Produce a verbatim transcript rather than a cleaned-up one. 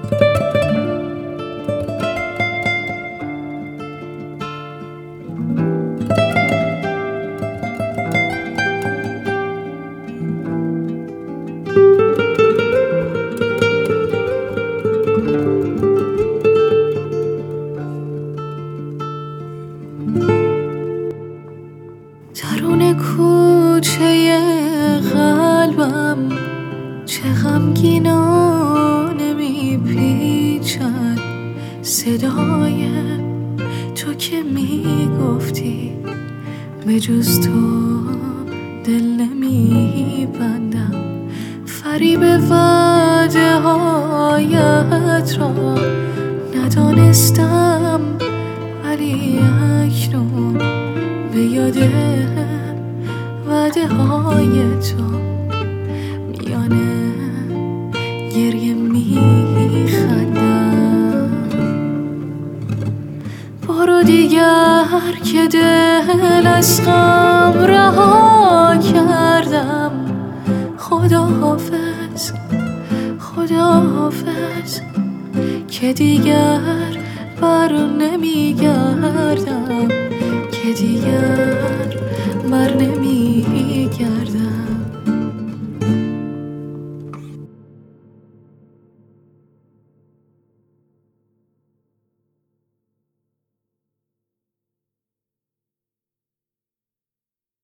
درون کوچه قلبم چه غمگینانه میپیچد صدای تو که میگفتی به جز تو دل نمیبندم. فریب وعده هایت را ندانستم، ولی اکنون به یاد وعده های تو میانه گریه میخندم. بارو دیگر که دل از غم رها کردم. خدا حافظ خدا حافظ که دیگر بر نمیگردم، که دیگر بر نمی